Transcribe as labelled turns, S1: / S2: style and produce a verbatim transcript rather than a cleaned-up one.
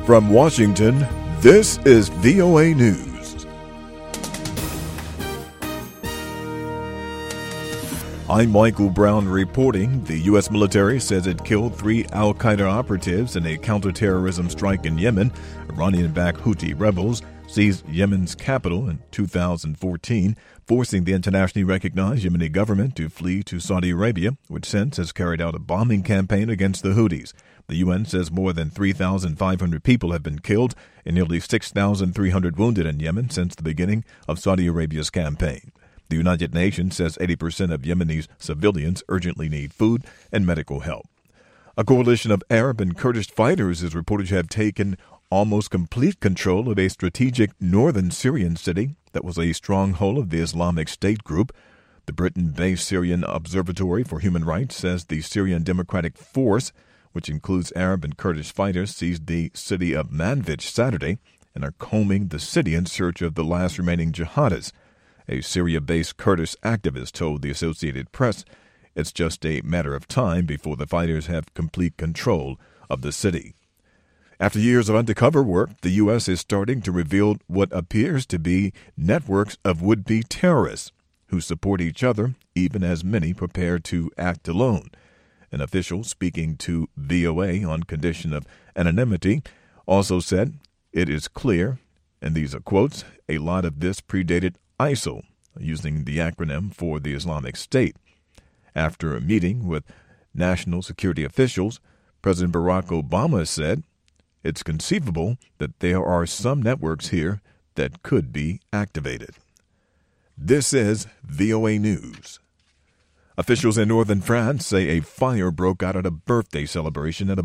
S1: From Washington, this is V O A News. I'm Michael Brown reporting. The U S military says it killed three al-Qaeda operatives in a counterterrorism strike in Yemen. Iranian-backed Houthi rebels seized Yemen's capital in two thousand fourteen, forcing the internationally recognized Yemeni government to flee to Saudi Arabia, which since has carried out a bombing campaign against the Houthis. The U N says more than three thousand five hundred people have been killed and nearly six thousand three hundred wounded in Yemen since the beginning of Saudi Arabia's campaign. The United Nations says eighty percent of Yemeni civilians urgently need food and medical help. A coalition of Arab and Kurdish fighters is reported to have taken almost complete control of a strategic northern Syrian city that was a stronghold of the Islamic State group. The Britain-based Syrian Observatory for Human Rights says the Syrian Democratic Force, which includes Arab and Kurdish fighters, seized the city of Manbij Saturday and are combing the city in search of the last remaining jihadists. A Syria-based Kurdish activist told the Associated Press it's just a matter of time before the fighters have complete control of the city. After years of undercover work, the U S is starting to reveal what appears to be networks of would-be terrorists who support each other, even as many prepare to act alone. An official speaking to V O A on condition of anonymity also said, "It is clear," and these are quotes, "a lot of this predated I S I L," using the acronym for the Islamic State. After a meeting with national security officials, President Barack Obama said, "It's conceivable that there are some networks here that could be activated." This is V O A News. Officials in northern France say a fire broke out at a birthday celebration at a